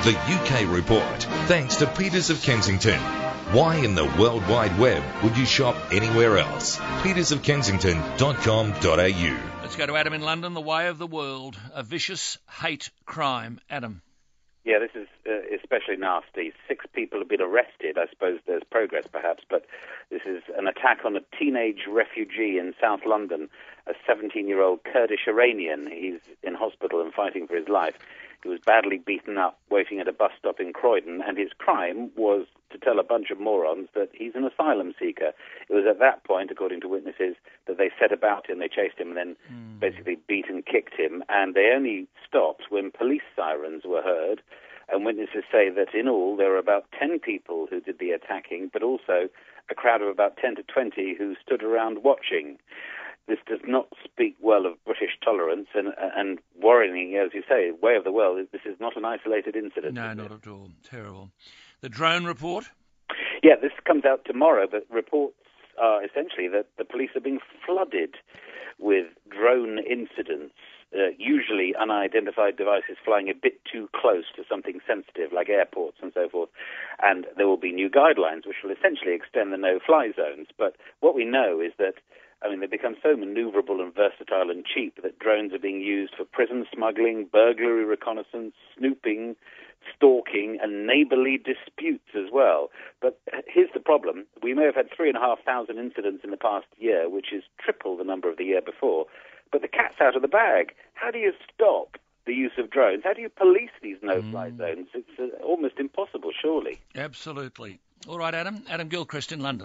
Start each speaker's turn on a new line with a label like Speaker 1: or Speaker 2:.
Speaker 1: The UK Report, thanks to Peters of Kensington. Why in the World Wide Web would you shop anywhere else? petersofkensington.com.au.
Speaker 2: Let's go to Adam in London, the way of the world, a vicious hate crime. Adam.
Speaker 3: Yeah, this is especially nasty. 6 people have been arrested. I suppose there's progress perhaps, but this is an attack on a teenage refugee in South London, a 17-year-old Kurdish Iranian. He's in hospital and fighting for his life. He was badly beaten up waiting at a bus stop in Croydon, and his crime was to tell a bunch of morons that he's an asylum seeker. It was at that point, according to witnesses, that they set about him, they chased him and then basically beat and kicked him, and they only stopped when police sirens were heard, and witnesses say that in all there were about 10 people who did the attacking, but also a crowd of about 10 to 20 who stood around watching. This does not speak well of British tolerance, and worrying, as you say, way of the world. This is not an isolated incident.
Speaker 2: No, not at all. Terrible. The drone report?
Speaker 3: Yeah, this comes out tomorrow, but reports are essentially that the police are being flooded with drone incidents, usually unidentified devices flying a bit too close to something sensitive like airports and so forth. And there will be new guidelines which will essentially extend the no-fly zones. But what we know is that they've become so maneuverable and versatile and cheap that drones are being used for prison smuggling, burglary reconnaissance, snooping, stalking, and neighbourly disputes as well. But here's the problem. We may have had 3,500 incidents in the past year, which is triple the number of the year before. But the cat's out of the bag. How do you stop the use of drones? How do you police these no-fly zones? It's almost impossible, surely.
Speaker 2: Absolutely. All right, Adam. Adam Gilchrist in London.